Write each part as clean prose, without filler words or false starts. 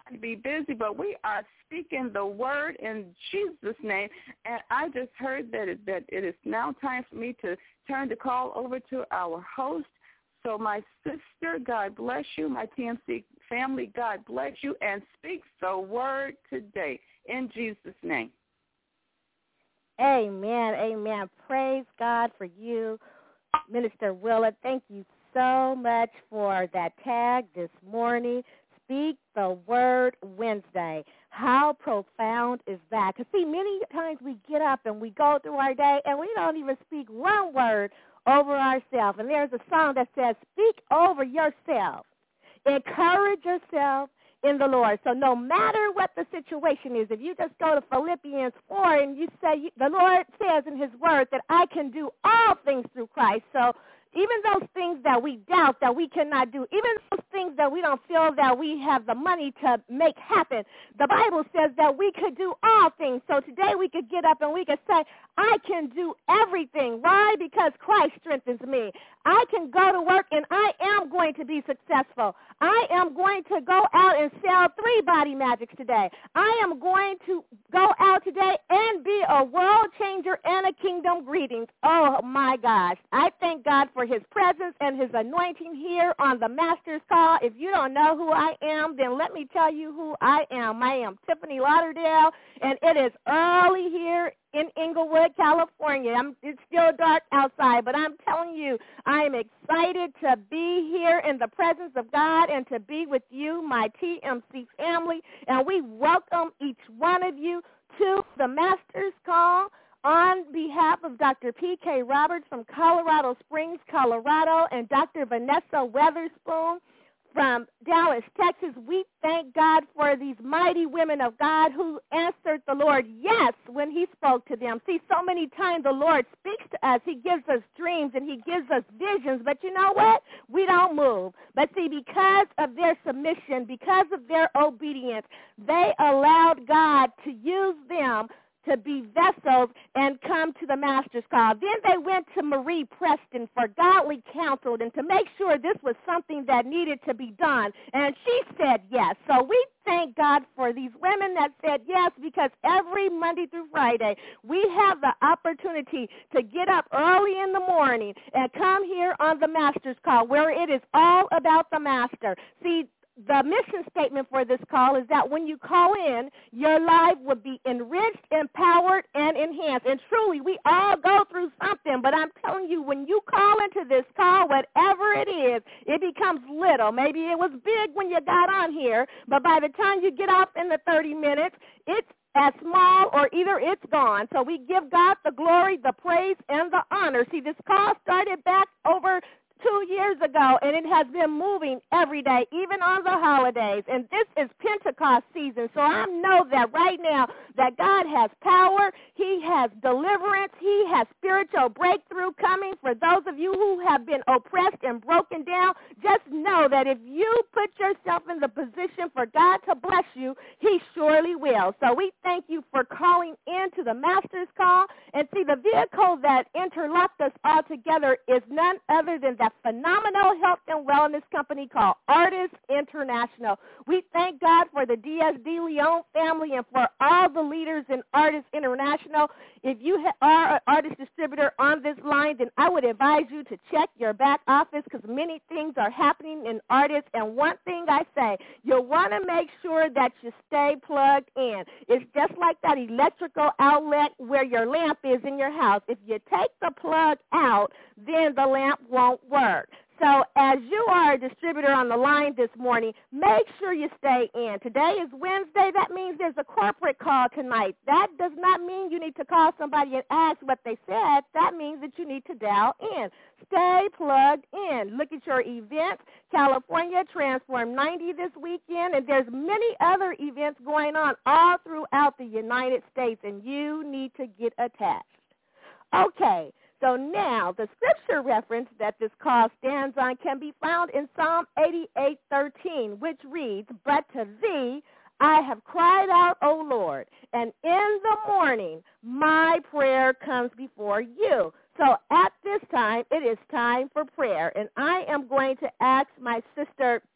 to be busy, but we are speaking the word in Jesus' name. And I just heard that it is now time for me to turn the call over to our host. So my sister, God bless you. My TMC family, God bless you. And speak the word today in Jesus' name. Amen, amen. Praise God for you, Minister Willa. Thank you so much for that tag this morning. Speak the Word Wednesday. How profound is that? Because, see, many times we get up and we go through our day and we don't even speak one word over ourselves. And there's a song that says, speak over yourself. Encourage yourself in the Lord. So no matter what the situation is, if you just go to Philippians 4 and you say, the Lord says in his word that I can do all things through Christ. So even those things that we doubt that we cannot do, even those things that we don't feel that we have the money to make happen, the Bible says that we could do all things. So today we could get up and we could say, I can do everything. Why? Because Christ strengthens me. I can go to work and I am going to be successful. I am going to go out and sell 3 Body Magics today. I am going to go out today and be a world changer and a kingdom greetings. Oh, my gosh. I thank God for his presence and his anointing here on the Master's Call. If you don't know who I am, then let me tell you who I am. I am Tiffany Lauderdale, and it is early here in Inglewood, California. It's still dark outside, but I'm telling you, I am excited to be here in the presence of God and to be with you, my TMC family, and we welcome each one of you to the Master's Call on behalf of Dr. P.K. Roberts from Colorado Springs, Colorado, and Dr. Vanessa Weatherspoon from Dallas, Texas. We thank God for these mighty women of God who answered the Lord yes when he spoke to them. See, so many times the Lord speaks to us. He gives us dreams and he gives us visions, but you know what? We don't move. But see, because of their submission, because of their obedience, they allowed God to use them to be vessels and come to the Master's Call. Then they went to Marie Preston for godly counsel and to make sure this was something that needed to be done. And she said yes. So we thank God for these women that said yes, because every Monday through Friday we have the opportunity to get up early in the morning and come here on the Master's Call where it is all about the Master. See, the mission statement for this call is that when you call in, your life will be enriched, empowered, and enhanced. And truly, we all go through something, but I'm telling you, when you call into this call, whatever it is, it becomes little. Maybe it was big when you got on here, but by the time you get off in the 30 minutes, it's as small or either it's gone. So we give God the glory, the praise, and the honor. See, this call started back over 2 years ago, and it has been moving every day, even on the holidays. And this is Pentecost season, so I know that right now that God has power, he has deliverance, he has spiritual breakthrough coming for those of you who have been oppressed and broken down. Just know that if you put yourself in the position for God to bless you, he surely will. So we thank you for calling into the Master's Call. And see, the vehicle that interlocked us all together is none other than that phenomenal health and wellness company called Artis International. We thank God for the DSD Leon family and for all the leaders in Artis International. If you are an Artis distributor on this line, then I would advise you to check your back office, because many things are happening in Artis. And one thing I say, you'll want to make sure that you stay plugged in. It's just like that electrical outlet where your lamp is in your house. If you take the plug out, then the lamp won't work. So as you are a distributor on the line this morning, make sure you stay in. Today is Wednesday. That means there's a corporate call tonight. That does not mean you need to call somebody and ask what they said. That means that you need to dial in. Stay plugged in. Look at your events. California Transform 90 this weekend, and there's many other events going on all throughout the United States, and you need to get attached. Okay. So now the scripture reference that this call stands on can be found in Psalm 88:13, which reads, "But to thee I have cried out, O Lord, and in the morning my prayer comes before you." So at this time, it is time for prayer, and I am going to ask my sister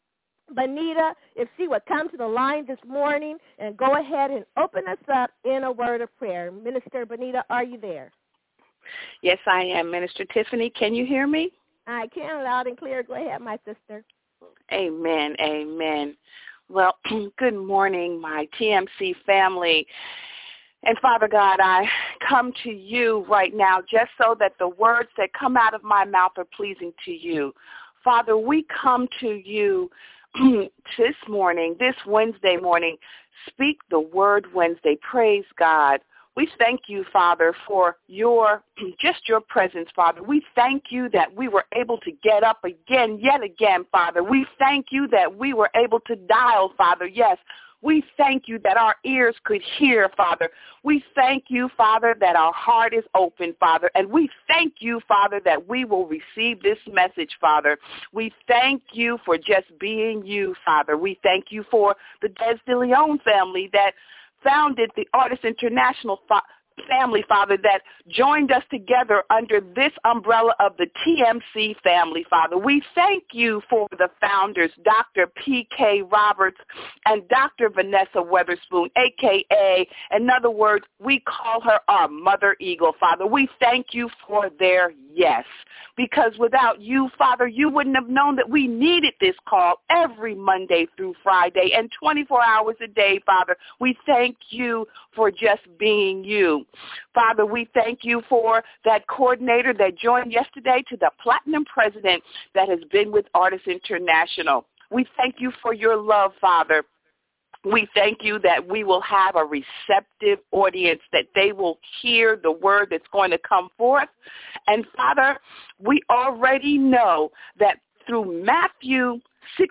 Benita, if she would come to the line this morning and go ahead and open us up in a word of prayer. Minister Benita, are you there? Yes, I am. Minister Tiffany, can you hear me? I can, loud and clear. Go ahead, my sister. Amen, amen. Well, good morning, my TMC family. And Father God, I come to you right now just so that the words that come out of my mouth are pleasing to you. Father, we come to you this morning, this Wednesday morning, Speak the Word Wednesday. Praise God. We thank you, Father, for just your presence, Father. We thank you that we were able to get up yet again, Father. We thank you that we were able to dial, Father. Yes, we thank you that our ears could hear, Father. We thank you, Father, that our heart is open, Father. And we thank you, Father, that we will receive this message, Father. We thank you for just being you, Father. We thank you for the Des de Leon family that founded the Artists International family, Father, that joined us together under this umbrella of the TMC family, Father. We thank you for the founders, Dr. P.K. Roberts and Dr. Vanessa Weatherspoon, a.k.a., in other words, we call her our Mother Eagle, Father. We thank you for their yes, because without you, Father, you wouldn't have known that we needed this call every Monday through Friday and 24 hours a day, Father. We thank you for just being you. Father, we thank you for that coordinator that joined yesterday to the Platinum President that has been with Artists International. We thank you for your love, Father. We thank you that we will have a receptive audience, that they will hear the word that's going to come forth. And, Father, we already know that through Matthew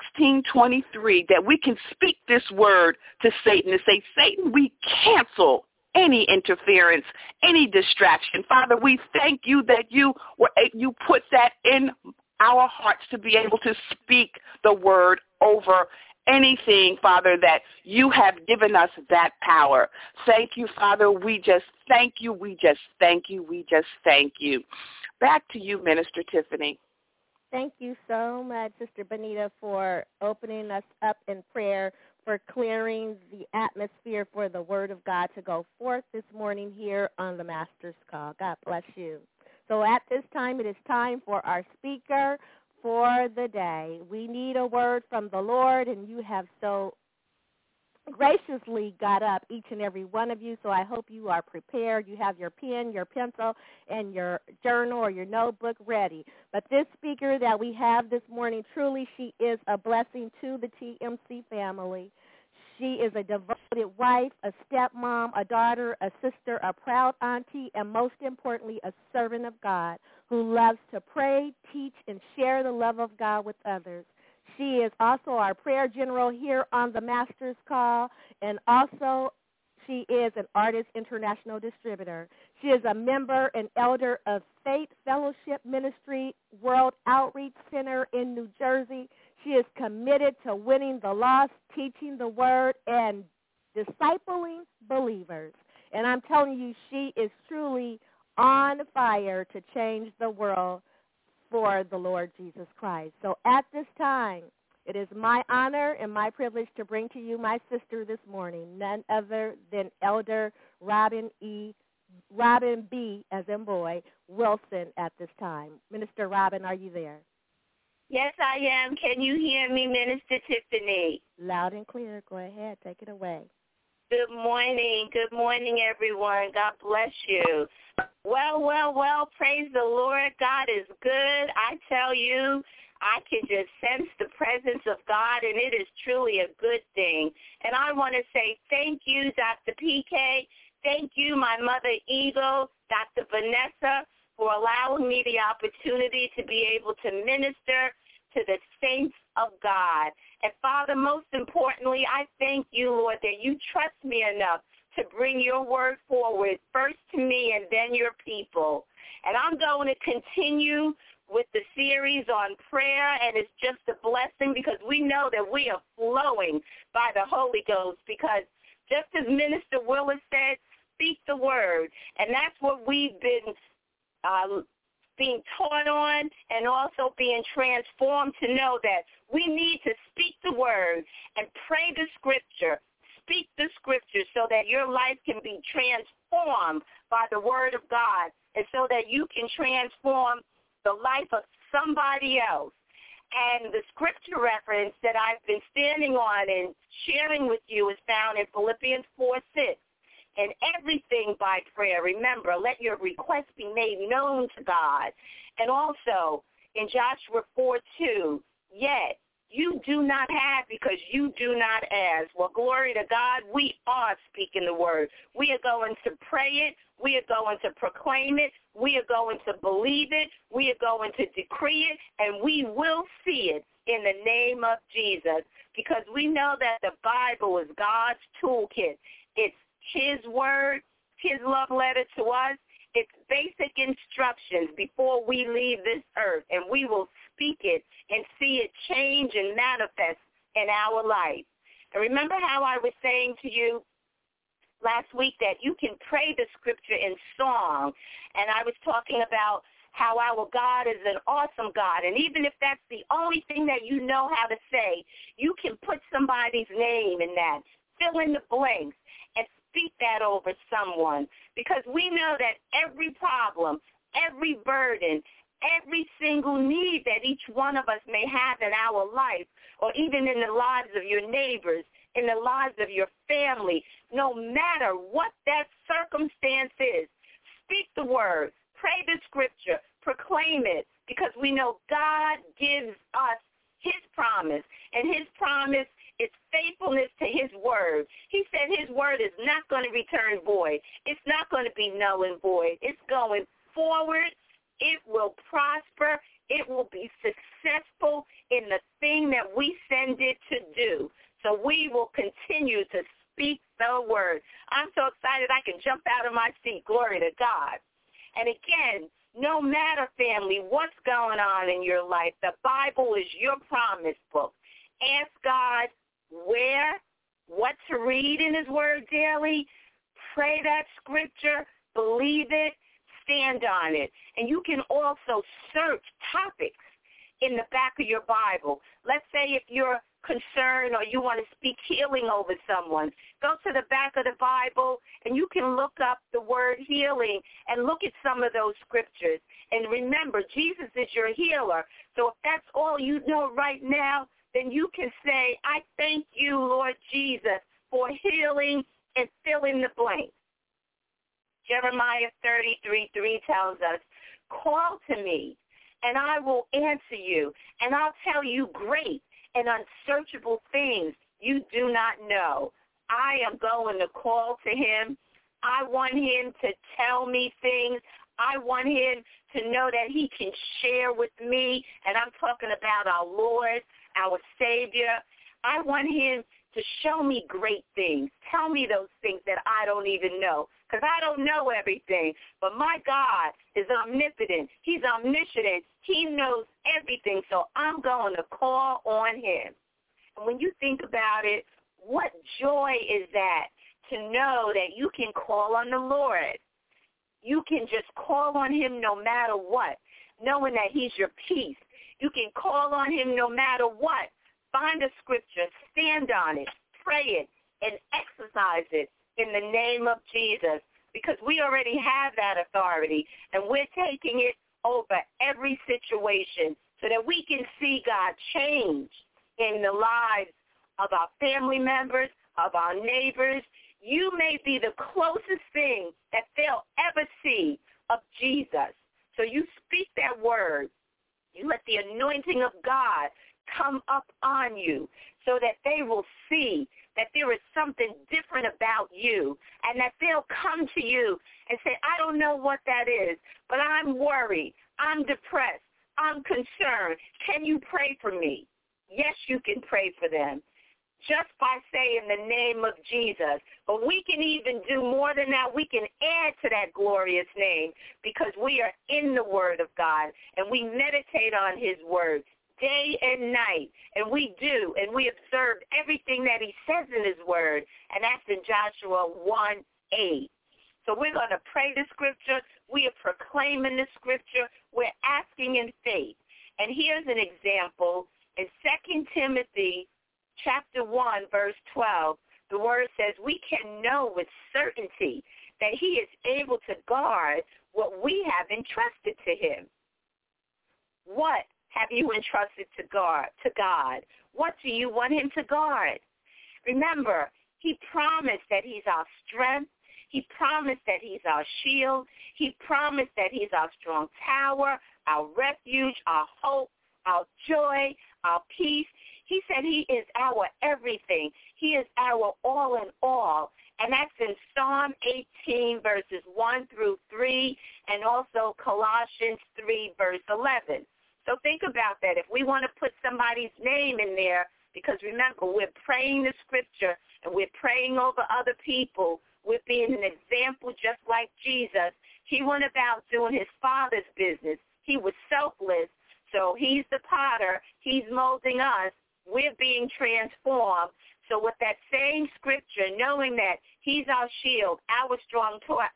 16:23 that we can speak this word to Satan and say, Satan, we cancel any interference, any distraction. Father, we thank you that you put that in our hearts to be able to speak the word over anything, Father, that you have given us that power. Thank you, Father. We just thank you. We just thank you. We just thank you. Back to you, Minister Tiffany. Thank you so much, Sister Benita, for opening us up in prayer, for clearing the atmosphere for the Word of God to go forth this morning here on the Master's Call. God bless you. So at this time, it is time for our speaker for the day. We need a word from the Lord, and you have so graciously got up, each and every one of you, so I hope you are prepared. You have your pen, your pencil, and your journal or your notebook ready. But this speaker that we have this morning, truly she is a blessing to the TMC family. She is a devoted wife, a stepmom, a daughter, a sister, a proud auntie, and most importantly, a servant of God who loves to pray, teach, and share the love of God with others. She is also our prayer general here on the Master's Call, and also she is an Artists International distributor. She is a member and elder of Faith Fellowship Ministry World Outreach Center in New Jersey. She is committed to winning the lost, teaching the word, and discipling believers. And I'm telling you, she is truly on fire to change the world for the Lord Jesus Christ. So at this time, it is my honor and my privilege to bring to you my sister this morning, none other than Elder Robin B., as in boy, Wilson at this time. Minister Robin, are you there? Yes, I am. Can you hear me, Minister Tiffany? Loud and clear. Go ahead. Take it away. Good morning. Good morning, everyone. God bless you. Well, praise the Lord. God is good. I tell you, I can just sense the presence of God, and it is truly a good thing. And I want to say thank you, Dr. PK. Thank you, my Mother Eagle, Dr. Vanessa, for allowing me the opportunity to be able to minister to the saints of God. And, Father, most importantly, I thank you, Lord, that you trust me enough to bring your word forward, first to me and then your people. And I'm going to continue with the series on prayer, and it's just a blessing because we know that we are flowing by the Holy Ghost, because just as Minister Willis said, speak the word. And that's what we've been being taught on, and also being transformed to know that we need to speak the word and pray the scripture. Speak the scripture so that your life can be transformed by the word of God, and so that you can transform the life of somebody else. And the scripture reference that I've been standing on and sharing with you is found in Philippians 4:6. And everything by prayer. Remember, let your requests be made known to God. And also in Joshua 4:2, yet you do not have because you do not ask. Well, glory to God, we are speaking the word. We are going to pray it. We are going to proclaim it. We are going to believe it. We are going to decree it. And we will see it in the name of Jesus, because we know that the Bible is God's toolkit. It's his word, his love letter to us. It's basic instructions before we leave this earth, and we will speak it and see it change and manifest in our life. And remember how I was saying to you last week that you can pray the scripture in song, and I was talking about how our God is an awesome God, and even if that's the only thing that you know how to say, you can put somebody's name in that, fill in the blanks, and speak that over someone, because we know that every problem, every burden, every single need that each one of us may have in our life, or even in the lives of your neighbors, in the lives of your family, no matter what that circumstance is, speak the word, pray the scripture, proclaim it, because we know God gives us his promise, and his promise is faithfulness to his word. He said his word is not going to return void. It's not going to be null and void. It's going forward. It will prosper. It will be successful in the thing that we send it to do. So we will continue to speak the word. I'm so excited I can jump out of my seat. Glory to God. And again, no matter, family, what's going on in your life, the Bible is your promise book. Ask God where, what to read in his word daily. Pray that scripture. Believe it. Stand on it. And you can also search topics in the back of your Bible. Let's say if you're concerned or you want to speak healing over someone, go to the back of the Bible and you can look up the word healing and look at some of those scriptures. And remember, Jesus is your healer. So if that's all you know right now, then you can say, I thank you, Lord Jesus, for healing, and fill in the blank. Jeremiah 33:3 tells us, call to me, and I will answer you, and I'll tell you great and unsearchable things you do not know. I am going to call to him. I want him to tell me things. I want him to know that he can share with me, and I'm talking about our Lord, our Savior. I want him to show me great things. Tell me those things that I don't even know, because I don't know everything. But my God is omnipotent. He's omniscient. He knows everything, so I'm going to call on him. And when you think about it, what joy is that to know that you can call on the Lord. You can just call on him no matter what, knowing that he's your peace. You can call on him no matter what. Find a scripture, stand on it, pray it, and exercise it in the name of Jesus, because we already have that authority, and we're taking it over every situation so that we can see God change in the lives of our family members, of our neighbors. You may be the closest thing that they'll ever see of Jesus. So you speak that word. You let the anointing of God come up on you so that they will see that there is something different about you, and that they'll come to you and say, I don't know what that is, but I'm worried, I'm depressed, I'm concerned. Can you pray for me? Yes, you can pray for them just by saying the name of Jesus. But we can even do more than that. We can add to that glorious name, because we are in the Word of God, and we meditate on his word day and night, and we do, and we observe everything that he says in his word, and that's in Joshua 1:8. So we're going to pray the scripture. We are proclaiming the scripture. We're asking in faith. And here's an example. In 2 Timothy chapter 1, verse 12, the word says we can know with certainty that he is able to guard what we have entrusted to him. What have you entrusted to God? What do you want him to guard? Remember, he promised that he's our strength. He promised that he's our shield. He promised that he's our strong tower, our refuge, our hope, our joy, our peace. He said he is our everything. He is our all in all. And that's in Psalm 18, verses 1 through 3, and also Colossians 3, verse 11. So think about that. If we want to put somebody's name in there, because remember, we're praying the scripture and we're praying over other people. We're being an example just like Jesus. He went about doing his Father's business. He was selfless. So he's the potter. He's molding us. We're being transformed. So with that same scripture, knowing that he's our shield, our strong tower,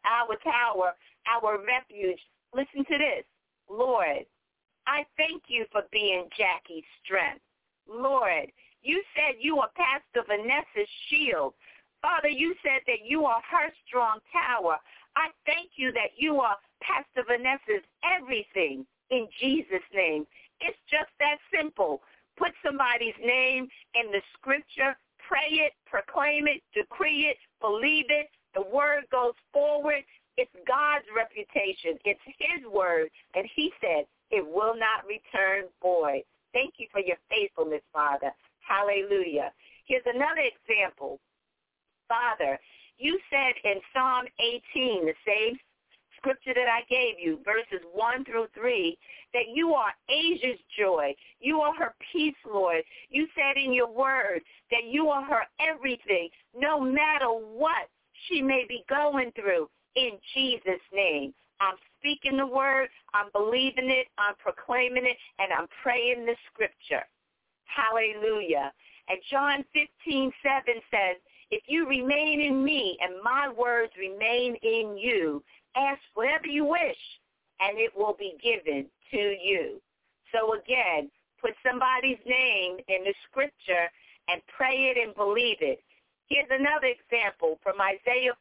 our refuge, listen to this. Lord, I thank you for being Jackie's strength. Lord, you said you are Pastor Vanessa's shield. Father, you said that you are her strong tower. I thank you that you are Pastor Vanessa's everything in Jesus' name. It's just that simple. Put somebody's name in the scripture, pray it, proclaim it, decree it, believe it. The word goes forward. It's God's reputation. It's his word. And he said it will not return void. Thank you for your faithfulness, Father. Hallelujah. Here's another example. Father, you said in Psalm 18, the same scripture that I gave you, verses 1 through 3, that you are Asia's joy. You are her peace, Lord. You said in your word that you are her everything, no matter what she may be going through, in Jesus' name. I'm speaking the word, I'm believing it, I'm proclaiming it, and I'm praying the scripture. Hallelujah. And John 15:7 says, if you remain in me and my words remain in you, ask whatever you wish, and it will be given to you. So again, put somebody's name in the scripture and pray it and believe it. Here's another example from Isaiah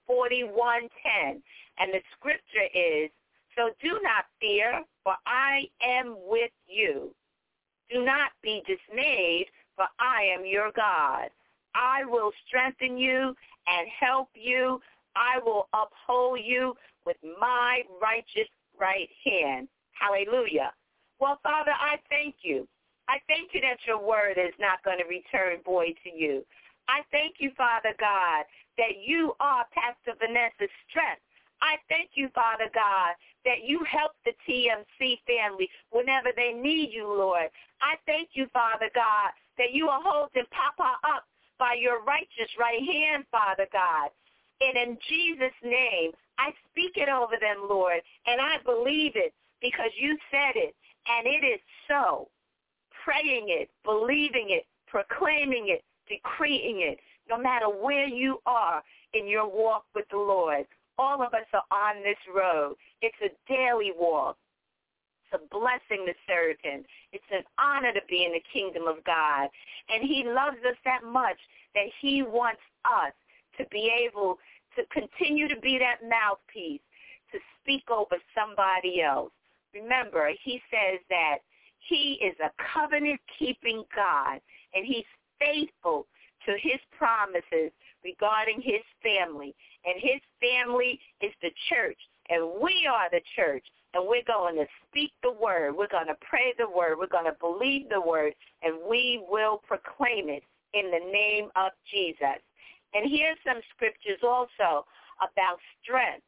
41:10, and the scripture is, so do not fear, for I am with you. Do not be dismayed, for I am your God. I will strengthen you and help you. I will uphold you with my righteous right hand. Hallelujah. Well, Father, I thank you. I thank you that your word is not going to return void to you. I thank you, Father God, that you are Pastor Vanessa's strength. I thank you, Father God, that you help the TMC family whenever they need you, Lord. I thank you, Father God, that you are holding Papa up by your righteous right hand, Father God. And in Jesus' name, I speak it over them, Lord, and I believe it because you said it, and it is so. Praying it, believing it, proclaiming it, decreeing it, no matter where you are in your walk with the Lord. All of us are on this road. It's a daily walk. It's a blessing to serve him. It's an honor to be in the kingdom of God. And he loves us that much that he wants us to be able to continue to be that mouthpiece, to speak over somebody else. Remember, he says that he is a covenant-keeping God, and he's faithful to his promises regarding his family. And his family is the church, and we are the church. And we're going to speak the word. We're going to pray the word. We're going to believe the word, and we will proclaim it in the name of Jesus. And here's some scriptures also about strength.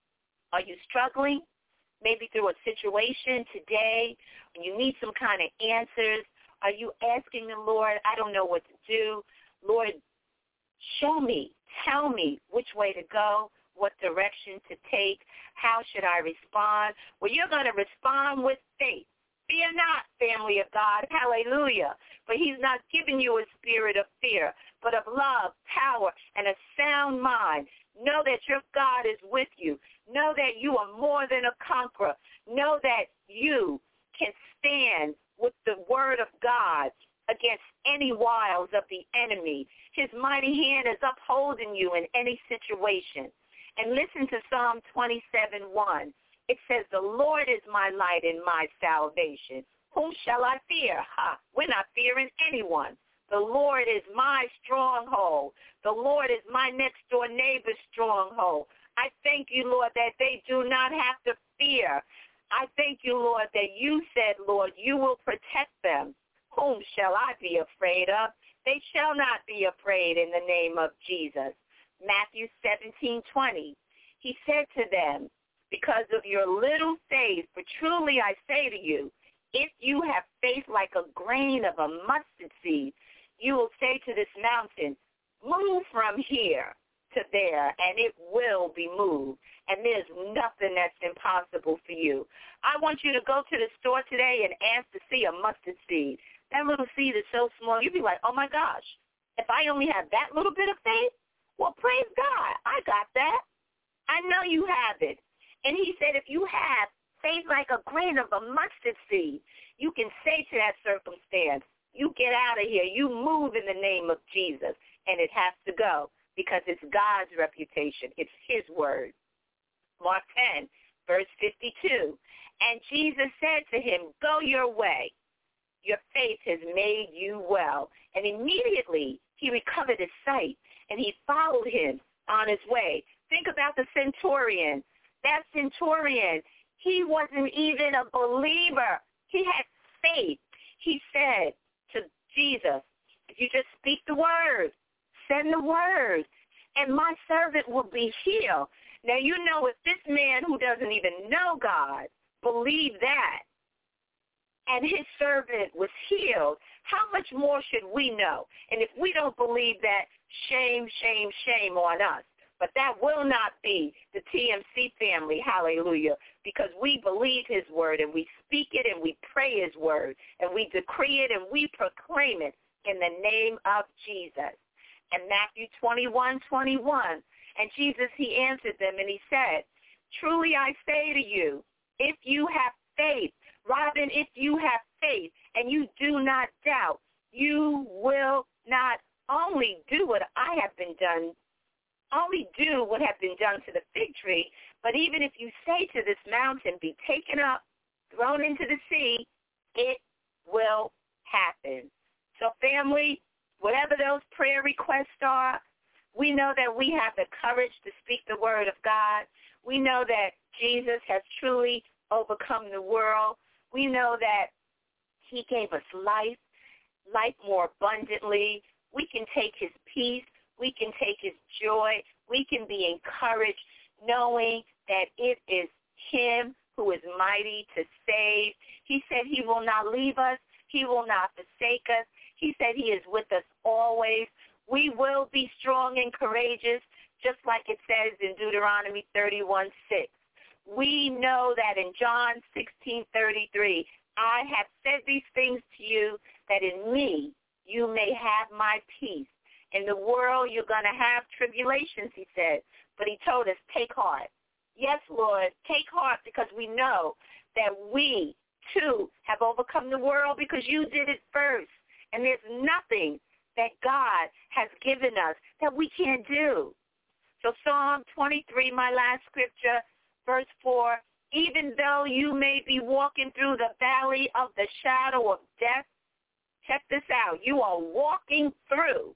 Are you struggling? Maybe through a situation today, and you need some kind of answers. Are you asking the Lord, I don't know what to do. Lord, show me, tell me which way to go, what direction to take, how should I respond? Well, you're going to respond with faith. Fear not, family of God, hallelujah. For he's not giving you a spirit of fear, but of love, power, and a sound mind. Know that your God is with you. Know that you are more than a conqueror. Know that you can stand with the word of God against any wiles of the enemy. His mighty hand is upholding you in any situation. And listen to Psalm 27:1. It says, the Lord is my light and my salvation. Whom shall I fear? We're not fearing anyone. The Lord is my stronghold. The Lord is my next-door neighbor's stronghold. I thank you, Lord, that they do not have to fear. I thank you, Lord, that you said, Lord, you will protect them. Whom shall I be afraid of? They shall not be afraid in the name of Jesus. Matthew 17:20. He said to them, because of your little faith, for truly I say to you, if you have faith like a grain of a mustard seed, you will say to this mountain, move from here to there, and it will be moved. And there's nothing that's impossible for you. I want you to go to the store today and ask to see a mustard seed. That little seed is so small, you'd be like, oh, my gosh, if I only have that little bit of faith, well, praise God, I got that. I know you have it. And he said if you have faith like a grain of a mustard seed, you can say to that circumstance, you get out of here, you move in the name of Jesus, and it has to go because it's God's reputation. It's his word. Mark 10, verse 52. And Jesus said to him, go your way. Your faith has made you well. And immediately he recovered his sight, and he followed him on his way. Think about the centurion. That centurion, he wasn't even a believer. He had faith. He said to Jesus, if you just speak the word, send the word, and my servant will be healed. Now, you know, if this man who doesn't even know God believed that, and his servant was healed, how much more should we know? And if we don't believe that, shame, shame, shame on us. But that will not be the TMC family, hallelujah, because we believe his word and we speak it and we pray his word and we decree it and we proclaim it in the name of Jesus. And Matthew 21:21, and Jesus, he answered them and he said, truly I say to you, if you have faith, Robin, if you have faith and you do not doubt, you will not only do what I have been done, only do what has been done to the fig tree, but even if you say to this mountain, be taken up, thrown into the sea, it will happen. So family, whatever those prayer requests are, we know that we have the courage to speak the word of God. We know that Jesus has truly overcome the world. We know that he gave us life more abundantly. We can take his peace. We can take his joy. We can be encouraged knowing that it is him who is mighty to save. He said he will not leave us. He will not forsake us. He said he is with us always. We will be strong and courageous, just like it says in Deuteronomy 31:6. We know that in John 16:33, I have said these things to you that in me you may have my peace. In the world, you're going to have tribulations, he said. But he told us, take heart. Yes, Lord, take heart because we know that we, too, have overcome the world because you did it first. And there's nothing that God has given us that we can't do. So Psalm 23, my last scripture, verse 4, even though you may be walking through the valley of the shadow of death, check this out, you are walking through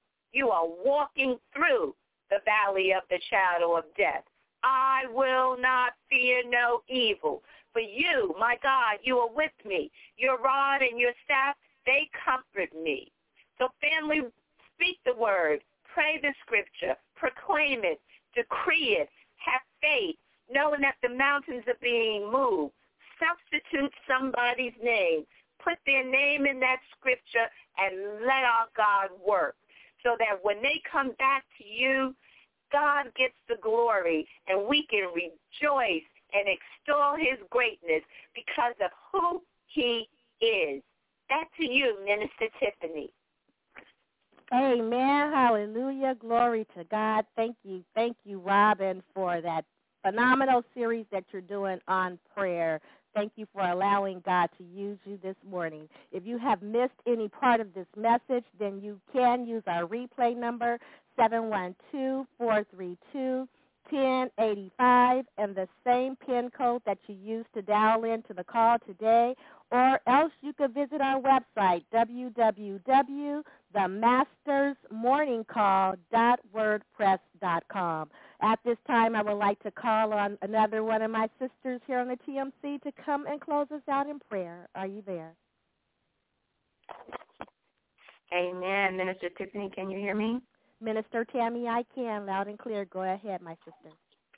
the valley of the shadow of death. I will not fear no evil. For you, my God, you are with me. Your rod and your staff, they comfort me. So family, speak the word, pray the scripture, proclaim it, decree it, have faith, knowing that the mountains are being moved. Substitute somebody's name. Put their name in that scripture and let our God work so that when they come back to you, God gets the glory and we can rejoice and extol his greatness because of who he is. Back to you, Minister Tiffany. Amen. Hallelujah. Glory to God. Thank you, Robin, for that phenomenal series that you're doing on prayer. Thank you for allowing God to use you this morning. If you have missed any part of this message, then you can use our replay number, 712-432-1085, and the same PIN code that you used to dial into the call today, or else you could visit our website, www.themastersmorningcall.wordpress.com. At this time, I would like to call on another one of my sisters here on the TMC to come and close us out in prayer. Are you there? Amen. Minister Tiffany, can you hear me? Minister Tammy, I can, loud and clear. Go ahead, my sister.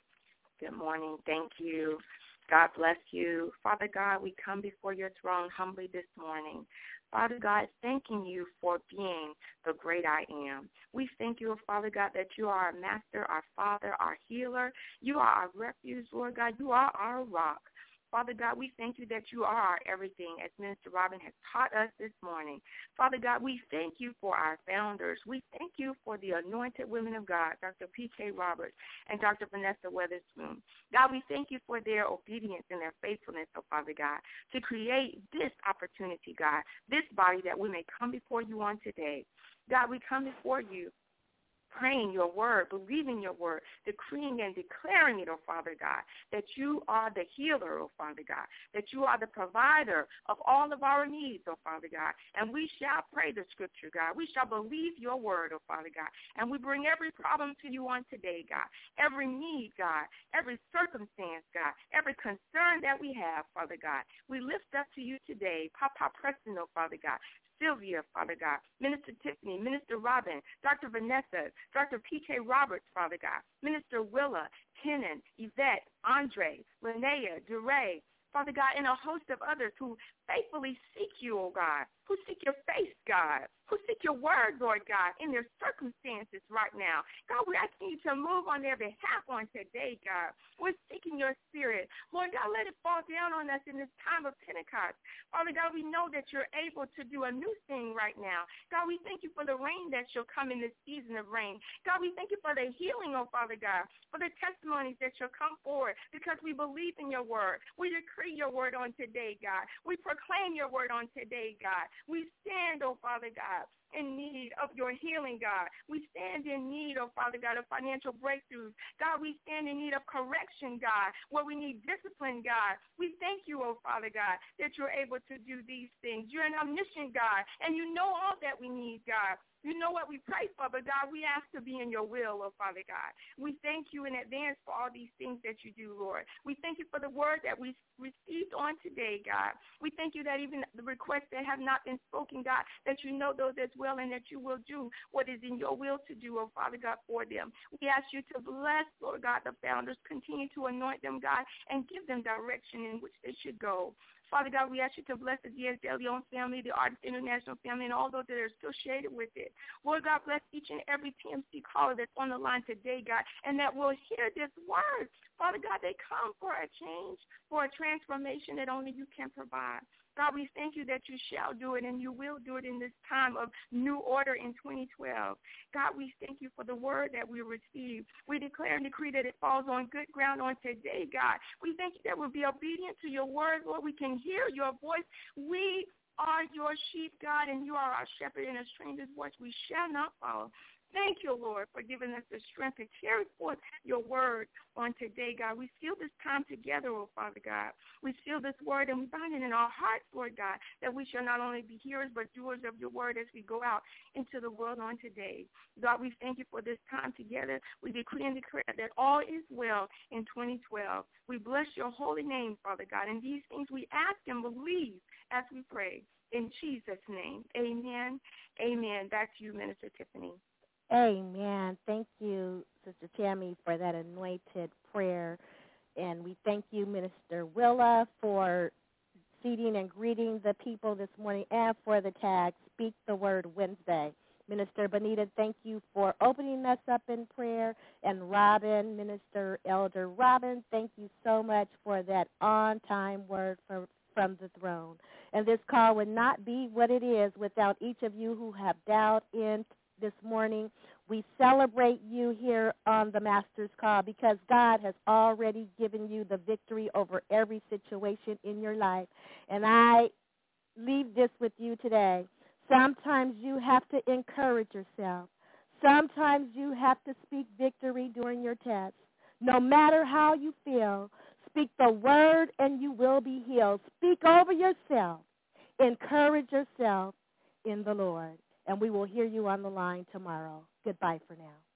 Good morning. Thank you. God bless you. Father God, we come before your throne humbly this morning. Father God, thanking you for being the great I am. We thank you, Father God, that you are our master, our Father, our healer. You are our refuge, Lord God. You are our rock. Father God, we thank you that you are our everything, as Minister Robin has taught us this morning. Father God, we thank you for our founders. We thank you for the anointed women of God, Dr. P.K. Roberts and Dr. Vanessa Weatherspoon. God, we thank you for their obedience and their faithfulness, oh Father God, to create this opportunity, God, this body that we may come before you on today. God, we come before you praying your word, believing your word, decreeing and declaring it, oh Father God, that you are the healer, oh Father God, that you are the provider of all of our needs, oh Father God. And we shall pray the scripture, God. We shall believe your word, oh Father God. And we bring every problem to you on today, God. Every need, God. Every circumstance, God. Every concern that we have, Father God. We lift up to you today, Papa Preston, oh Father God. Sylvia, Father God, Minister Tiffany, Minister Robin, Dr. Vanessa, Dr. P.K. Roberts, Father God, Minister Willa, Kenan, Yvette, Andre, Linnea, DeRay, Father God, and a host of others who faithfully seek you, oh God, who seek your face, God, who seek your word, Lord God, in their circumstances right now. God, we're asking you to move on their behalf on today, God. We're seeking your spirit. Lord God, let it fall down on us in this time of Pentecost. Father God, we know that you're able to do a new thing right now. God, we thank you for the rain that shall come in this season of rain. God, we thank you for the healing, oh Father God, for the testimonies that shall come forward because we believe in your word. We decree your word on today, God. We proclaim your word on today, God. We stand, oh Father God, in need of your healing, God. We stand in need, oh Father God, of financial breakthroughs. God, we stand in need of correction, God, where we need discipline, God. We thank you, oh Father God, that you're able to do these things. You're an omniscient God, and you know all that we need, God. You know what we pray for, but God, we ask to be in your will, oh Father God. We thank you in advance for all these things that you do, Lord. We thank you for the word that we received on today, God. We thank you that even the requests that have not been spoken, God, that you know those as well and that you will do what is in your will to do, oh Father God, for them. We ask you to bless, Lord God, the founders, continue to anoint them, God, and give them direction in which they should go. Father God, we ask you to bless the Diaz de Leon family, the Artist International family, and all those that are associated with it. Lord God, bless each and every TMC caller that's on the line today, God, and that will hear this word. Father God, they come for a change, for a transformation that only you can provide. God, we thank you that you shall do it and you will do it in this time of new order in 2012. God, we thank you for the word that we received. We declare and decree that it falls on good ground on today, God. We thank you that we'll be obedient to your word, Lord. We can hear your voice. We are your sheep, God, and you are our shepherd, and a stranger's voice we shall not follow. Thank you, Lord, for giving us the strength to carry forth your word on today, God. We seal this time together, oh Father God. We seal this word and we bind it in our hearts, Lord God, that we shall not only be hearers but doers of your word as we go out into the world on today. God, we thank you for this time together. We decree and declare that all is well in 2012. We bless your holy name, Father God, and these things we ask and believe as we pray. In Jesus' name, amen. Amen. Back to you, Minister Tiffany. Amen. Thank you, Sister Tammy, for that anointed prayer. And we thank you, Minister Willa, for seating and greeting the people this morning and for the tag Speak the Word Wednesday. Minister Bonita, thank you for opening us up in prayer. And Robin, Minister Elder Robin, thank you so much for that on-time word from the throne. And this call would not be what it is without each of you who have dialed in this morning. We celebrate you here on the Master's Call because God has already given you the victory over every situation in your life. And I leave this with you today. Sometimes you have to encourage yourself. Sometimes you have to speak victory during your test. No matter how you feel, speak the word and you will be healed. Speak over yourself. Encourage yourself in the Lord. And we will hear you on the line tomorrow. Goodbye for now.